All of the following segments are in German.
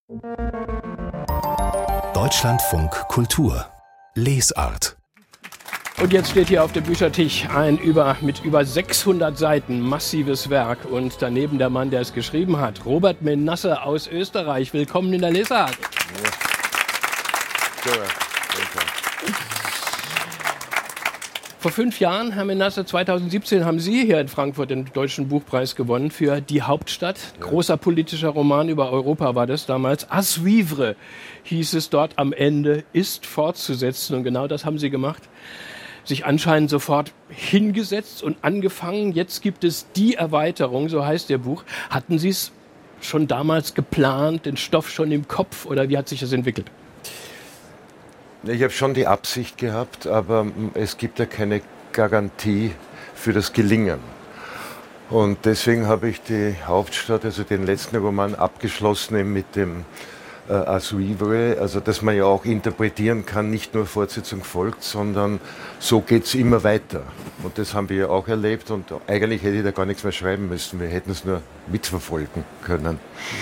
Deutschlandfunk Kultur Lesart. Und jetzt steht hier auf dem Büchertisch ein mit über 600 Seiten massives Werk und daneben der Mann, der es geschrieben hat, Robert Menasse aus Österreich. Willkommen in der Lesart. Vor 5 Jahren, Herr Menasse, 2017 haben Sie hier in Frankfurt den Deutschen Buchpreis gewonnen für Die Hauptstadt. Großer politischer Roman über Europa war das damals. À suivre hieß es dort am Ende, ist fortzusetzen. Und genau das haben Sie gemacht. Sich anscheinend sofort hingesetzt und angefangen. Jetzt gibt es die Erweiterung, so heißt Ihr Buch. Hatten Sie es schon damals geplant, den Stoff schon im Kopf oder wie hat sich das entwickelt? Ich habe schon die Absicht gehabt, aber es gibt ja keine Garantie für das Gelingen. Und deswegen habe ich die Hauptstadt, also den letzten Roman, abgeschlossen eben mit dem À suivre, also dass man ja auch interpretieren kann, nicht nur Fortsetzung folgt, sondern so geht es immer weiter. Und das haben wir ja auch erlebt und eigentlich hätte ich da gar nichts mehr schreiben müssen, wir hätten es nur mitverfolgen können.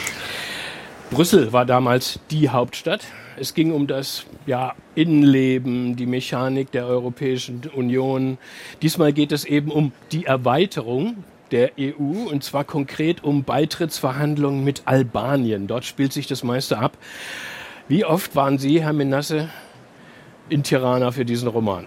Brüssel war damals die Hauptstadt. Es ging um das Innenleben, die Mechanik der Europäischen Union. Diesmal geht es eben um die Erweiterung der EU und zwar konkret um Beitrittsverhandlungen mit Albanien. Dort spielt sich das meiste ab. Wie oft waren Sie, Herr Menasse, in Tirana für diesen Roman?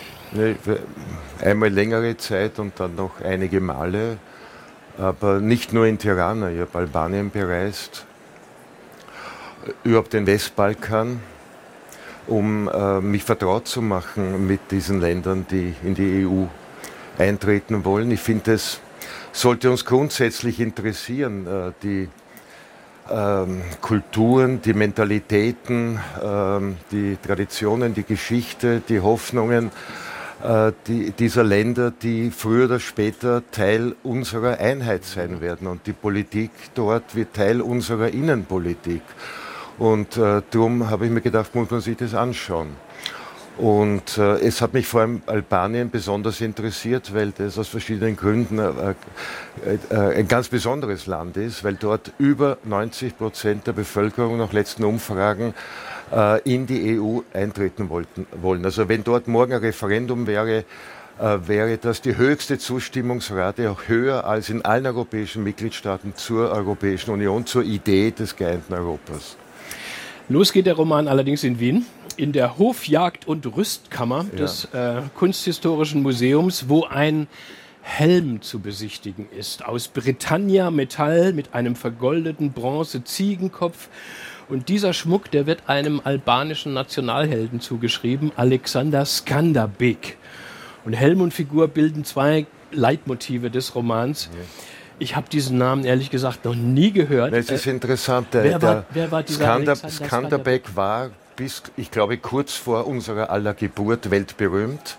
Einmal längere Zeit und dann noch einige Male, aber nicht nur in Tirana. Ich habe Albanien bereist, überhaupt den Westbalkan, um mich vertraut zu machen mit diesen Ländern, die in die EU eintreten wollen. Ich finde, es sollte uns grundsätzlich interessieren, die Kulturen, die Mentalitäten, die Traditionen, die Geschichte, die Hoffnungen dieser Länder, die früher oder später Teil unserer Einheit sein werden. Und die Politik dort wird Teil unserer Innenpolitik. Und darum habe ich mir gedacht, muss man sich das anschauen. Und es hat mich vor allem Albanien besonders interessiert, weil das aus verschiedenen Gründen ein ganz besonderes Land ist, weil dort über 90% der Bevölkerung nach letzten Umfragen in die EU eintreten wollen. Also wenn dort morgen ein Referendum wäre, wäre das die höchste Zustimmungsrate, auch höher als in allen europäischen Mitgliedstaaten zur Europäischen Union, zur Idee des geeinten Europas. Los geht der Roman allerdings in Wien, in der Hofjagd- und Rüstkammer des Kunsthistorischen Museums, wo ein Helm zu besichtigen ist. Aus Britannia Metall mit einem vergoldeten Bronze-Ziegenkopf. Und dieser Schmuck, der wird einem albanischen Nationalhelden zugeschrieben, Alexander Skanderbeg. Und Helm und Figur bilden 2 Leitmotive des Romans. Ja. Ich habe diesen Namen ehrlich gesagt noch nie gehört. Es ist interessant. Wer war dieser Skanderbeg war bis, ich glaube, kurz vor unserer aller Geburt weltberühmt.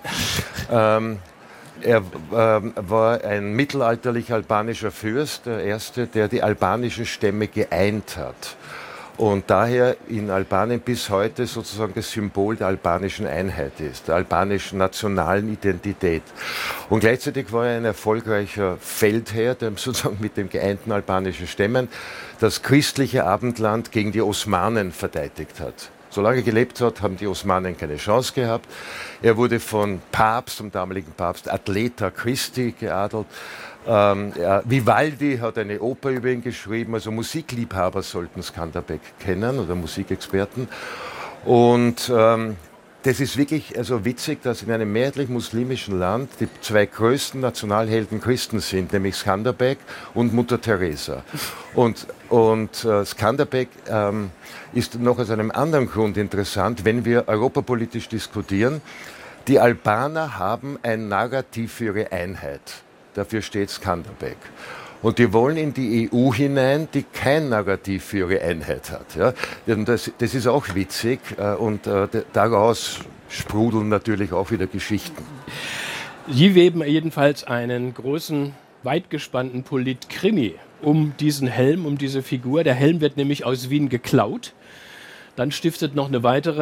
Er war ein mittelalterlicher albanischer Fürst, der erste, der die albanischen Stämme geeint hat. Und daher in Albanien bis heute sozusagen das Symbol der albanischen Einheit ist, der albanischen nationalen Identität. Und gleichzeitig war er ein erfolgreicher Feldherr, der sozusagen mit den geeinten albanischen Stämmen das christliche Abendland gegen die Osmanen verteidigt hat. Solange er gelebt hat, haben die Osmanen keine Chance gehabt. Er wurde von dem damaligen Papst Atleta Christi geadelt. Vivaldi hat eine Oper über ihn geschrieben, also Musikliebhaber sollten Skanderbeg kennen oder Musikexperten. Und das ist wirklich witzig, dass in einem mehrheitlich muslimischen Land die 2 größten Nationalhelden Christen sind, nämlich Skanderbeg und Mutter Teresa. Und Skanderbeg ist noch aus einem anderen Grund interessant, wenn wir europapolitisch diskutieren. Die Albaner haben ein Narrativ für ihre Einheit. Dafür steht Skanderbeg. Und die wollen in die EU hinein, die kein Narrativ für ihre Einheit hat. Ja? Das ist auch witzig und daraus sprudeln natürlich auch wieder Geschichten. Sie weben jedenfalls einen großen, weitgespannten Politkrimi um diesen Helm, um diese Figur. Der Helm wird nämlich aus Wien geklaut. Dann stiftet noch eine weitere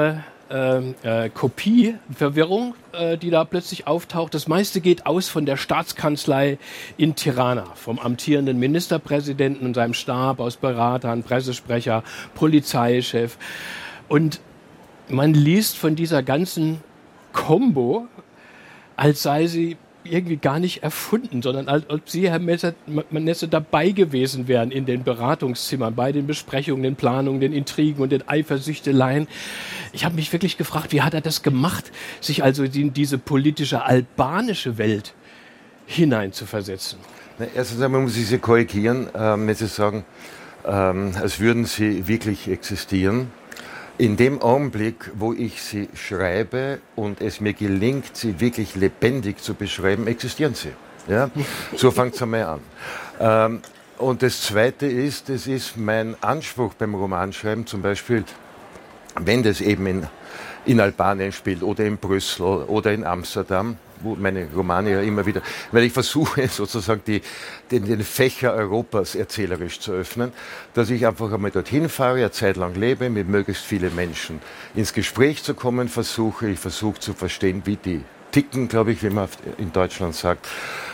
Kopieverwirrung, die da plötzlich auftaucht. Das meiste geht aus von der Staatskanzlei in Tirana, vom amtierenden Ministerpräsidenten und seinem Stab aus Beratern, Pressesprecher, Polizeichef. Und man liest von dieser ganzen Kombo, als sei sie irgendwie gar nicht erfunden, sondern als ob Sie, Herr Manasse, dabei gewesen wären in den Beratungszimmern, bei den Besprechungen, den Planungen, den Intrigen und den Eifersüchteleien. Ich habe mich wirklich gefragt, wie hat er das gemacht, sich also in diese politische albanische Welt hineinzuversetzen? Erstens einmal muss ich Sie korrigieren, wenn Sie sagen, als würden sie wirklich existieren. In dem Augenblick, wo ich sie schreibe und es mir gelingt, sie wirklich lebendig zu beschreiben, existieren sie. Ja? So fängt es einmal an. Und das Zweite ist, es ist mein Anspruch beim Romanschreiben, zum Beispiel, wenn das eben in Albanien spielt oder in Brüssel oder in Amsterdam, wo meine Romane ja immer wieder, weil ich versuche sozusagen den Fächer Europas erzählerisch zu öffnen, dass ich einfach einmal dorthin fahre, eine Zeit lang lebe, mit möglichst vielen Menschen ins Gespräch zu kommen ich versuche zu verstehen, wie die ticken, glaube ich, wie man in Deutschland sagt,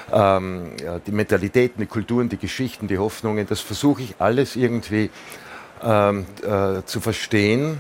die Mentalitäten, die Kulturen, die Geschichten, die Hoffnungen, das versuche ich alles irgendwie zu verstehen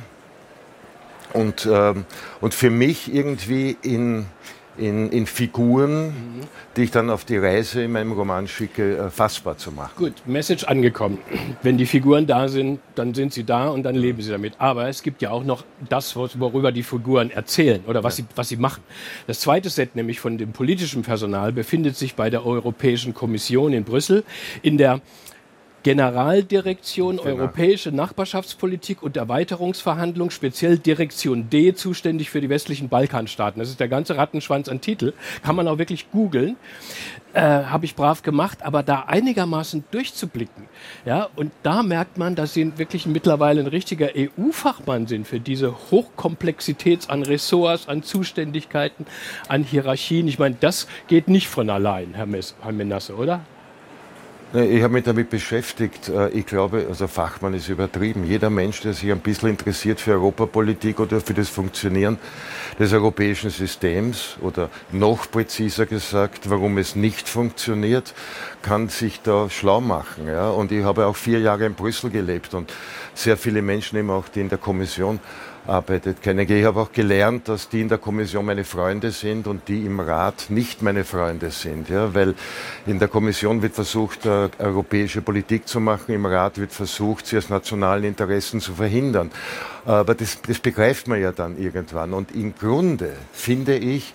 und für mich irgendwie in Figuren, die ich dann auf die Reise in meinem Roman schicke, fassbar zu machen. Gut, Message angekommen. Wenn die Figuren da sind, dann sind sie da und dann leben sie damit. Aber es gibt ja auch noch das, worüber die Figuren erzählen oder was sie machen. Das zweite Set, nämlich von dem politischen Personal, befindet sich bei der Europäischen Kommission in Brüssel in der Generaldirektion Europäische Nachbarschaftspolitik und Erweiterungsverhandlung, speziell Direktion D, zuständig für die westlichen Balkanstaaten. Das ist der ganze Rattenschwanz an Titel. Kann man auch wirklich googeln. Habe ich brav gemacht, aber da einigermaßen durchzublicken. Ja, und da merkt man, dass Sie wirklich mittlerweile ein richtiger EU-Fachmann sind für diese Hochkomplexität an Ressorts, an Zuständigkeiten, an Hierarchien. Ich meine, das geht nicht von allein, Herr Menasse, oder? Ich habe mich damit beschäftigt. Ich glaube, also Fachmann ist übertrieben. Jeder Mensch, der sich ein bisschen interessiert für Europapolitik oder für das Funktionieren des europäischen Systems oder noch präziser gesagt, warum es nicht funktioniert, kann sich da schlau machen. Ja? Und ich habe auch 4 Jahre in Brüssel gelebt und sehr viele Menschen, eben auch die in der Kommission arbeitet, kenne. Ich habe auch gelernt, dass die in der Kommission meine Freunde sind und die im Rat nicht meine Freunde sind. Ja? Weil in der Kommission wird versucht, europäische Politik zu machen, im Rat wird versucht, sie aus nationalen Interessen zu verhindern. Aber das begreift man ja dann irgendwann. Und im Grunde, finde ich,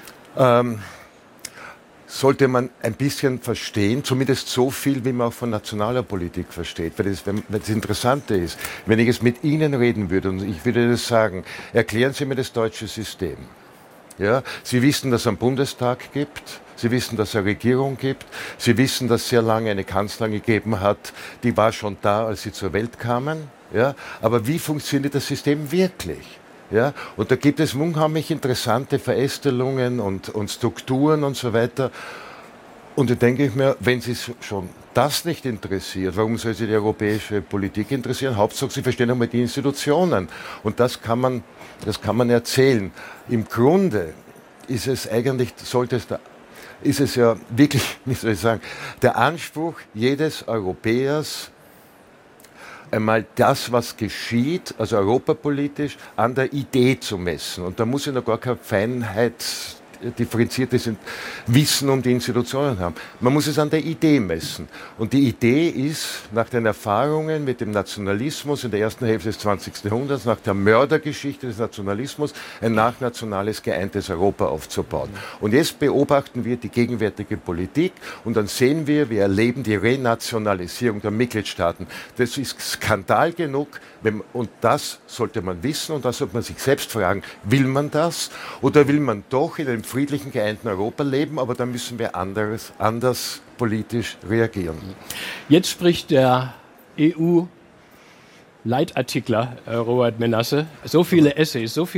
sollte man ein bisschen verstehen, zumindest so viel, wie man auch von nationaler Politik versteht. Weil das Interessante ist, wenn ich es mit Ihnen reden würde und ich würde das sagen, erklären Sie mir das deutsche System. Ja? Sie wissen, dass es einen Bundestag gibt, Sie wissen, dass es eine Regierung gibt, Sie wissen, dass es sehr lange eine Kanzlerin gegeben hat, die war schon da, als Sie zur Welt kamen. Ja? Aber wie funktioniert das System wirklich? Ja, und da gibt es unheimlich interessante Verästelungen und Strukturen und so weiter. Und da denke ich mir, wenn Sie schon das nicht interessiert, warum soll Sie die europäische Politik interessieren? Hauptsache, Sie verstehen einmal die Institutionen. Und das kann man erzählen. Im Grunde ist es eigentlich, ist es ja wirklich, wie soll ich sagen, der Anspruch jedes Europäers, einmal das, was geschieht, also europapolitisch, an der Idee zu messen. Und da muss ich noch gar keine Feinheit, differenziertes Wissen um die Institutionen haben. Man muss es an der Idee messen. Und die Idee ist, nach den Erfahrungen mit dem Nationalismus in der ersten Hälfte des 20. Jahrhunderts, nach der Mördergeschichte des Nationalismus, ein nachnationales, geeintes Europa aufzubauen. Und jetzt beobachten wir die gegenwärtige Politik und dann sehen wir erleben die Renationalisierung der Mitgliedstaaten. Das ist Skandal genug, und das sollte man wissen und da sollte man sich selbst fragen, will man das oder will man doch in einem friedlichen, geeinten Europa leben, aber dann müssen wir anders politisch reagieren. Jetzt spricht der EU-Leitartikler Robert Menasse, so viele Essays, so viele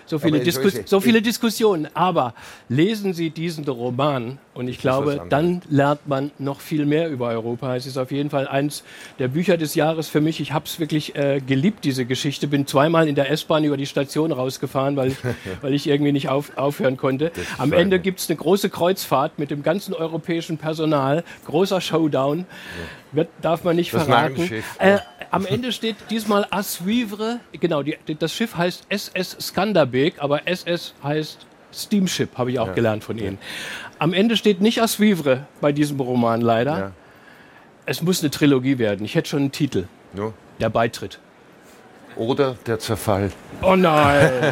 so viele Diskussionen. Aber lesen Sie diesen Roman und ich glaube, dann lernt man noch viel mehr über Europa. Es ist auf jeden Fall eins der Bücher des Jahres für mich. Ich habe es wirklich geliebt, diese Geschichte. Bin zweimal in der S-Bahn über die Station rausgefahren, weil ich irgendwie nicht aufhören konnte. Am Ende gibt es eine große Kreuzfahrt mit dem ganzen europäischen Personal. Großer Showdown. Darf man nicht verraten. Am Ende steht diesmal à suivre. Genau, das Schiff heißt SS Skanderbeg, aber SS heißt Steamship, habe ich auch gelernt von Ihnen. Am Ende steht nicht à suivre bei diesem Roman leider. Ja. Es muss eine Trilogie werden. Ich hätte schon einen Titel. No. Der Beitritt. Oder der Zerfall. Oh nein!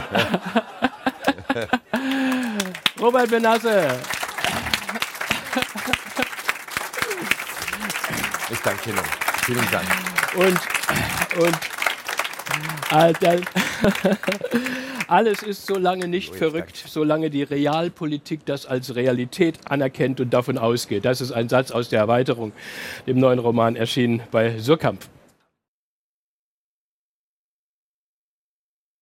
Robert Benasse. Ich danke Ihnen. Vielen Dank. Und alles ist so lange nicht verrückt, solange die Realpolitik das als Realität anerkennt und davon ausgeht. Das ist ein Satz aus der Erweiterung, dem neuen Roman erschienen bei Suhrkamp.